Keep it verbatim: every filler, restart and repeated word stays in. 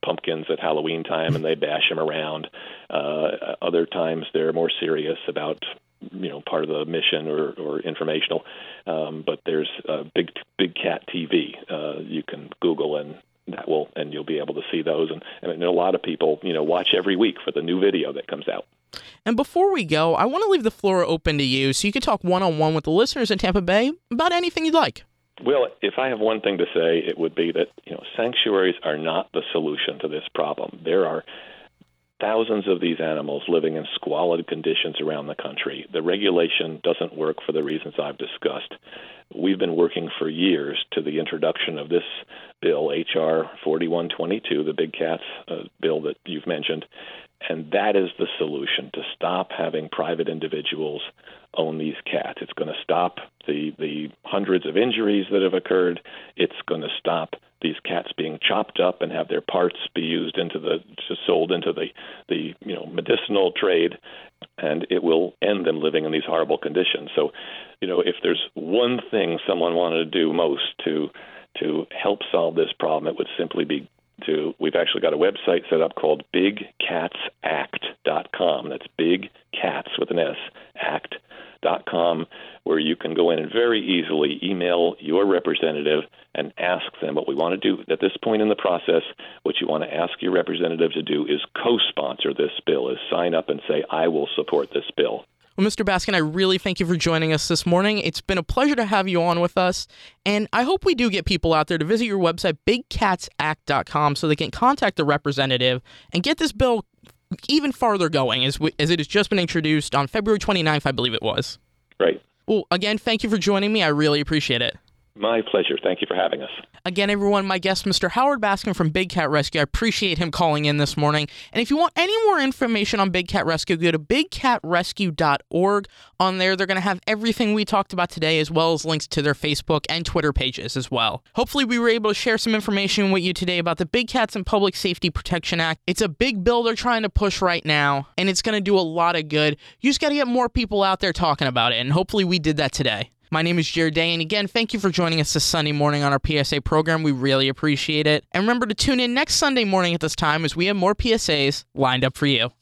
pumpkins at Halloween time and they bash them around. Uh, other times they're more serious about, you know, part of the mission or, or informational. Um, but there's uh, Big Big Cat T V. Uh, you can Google and that will, and you'll be able to see those. And, and a lot of people, you know, watch every week for the new video that comes out. And before we go, I want to leave the floor open to you so you can talk one-on-one with the listeners in Tampa Bay about anything you'd like. Well, if I have one thing to say, it would be that, you know, sanctuaries are not the solution to this problem. There are thousands of these animals living in squalid conditions around the country. The regulation doesn't work for the reasons I've discussed. We've been working for years to the introduction of this bill, H R forty-one twenty-two, the Big Cats uh, bill that you've mentioned, and that is the solution, to stop having private individuals own these cats. It's going to stop the, the hundreds of injuries that have occurred. It's going to stop these cats being chopped up and have their parts be used into the sold into the the you know medicinal trade, and it will end them living in these horrible conditions. So, you know, if there's one thing someone wanted to do most to to help solve this problem, it would simply be to. We've actually got a website set up called big cats act dot com. That's Big Cats with an S, act dot com, where you can go in and very easily email your representative and ask them what we want to do. At this point in the process, what you want to ask your representative to do is co-sponsor this bill, is sign up and say, I will support this bill. Well, Mister Baskin, I really thank you for joining us this morning. It's been a pleasure to have you on with us, and I hope we do get people out there to visit your website, big cats act dot com, so they can contact the representative and get this bill even farther going, as, we, as it has just been introduced on February twenty-ninth, I believe it was. Right. Well, again, thank you for joining me. I really appreciate it. My pleasure. Thank you for having us. Again, everyone, my guest, Mister Howard Baskin from Big Cat Rescue. I appreciate him calling in this morning. And if you want any more information on Big Cat Rescue, go to big cat rescue dot org. On there, they're going to have everything we talked about today, as well as links to their Facebook and Twitter pages as well. Hopefully, we were able to share some information with you today about the Big Cats and Public Safety Protection Act. It's a big bill they're trying to push right now, and it's going to do a lot of good. You just got to get more people out there talking about it, and hopefully we did that today. My name is Jared Day, and again, thank you for joining us this Sunday morning on our P S A program. We really appreciate it. And remember to tune in next Sunday morning at this time as we have more P S As lined up for you.